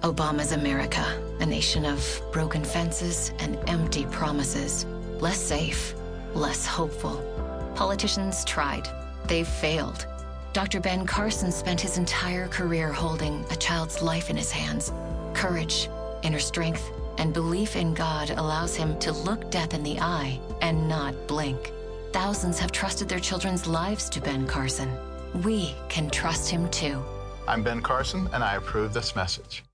Obama's America, a nation of broken fences and empty promises. Less safe, less hopeful. Politicians tried. They've failed. Dr. Ben Carson spent his entire career holding a child's life in his hands. Courage, inner strength, and belief in God allows him to look death in the eye and not blink. Thousands have trusted their children's lives to Ben Carson. We can trust him too. I'm Ben Carson, and I approve this message.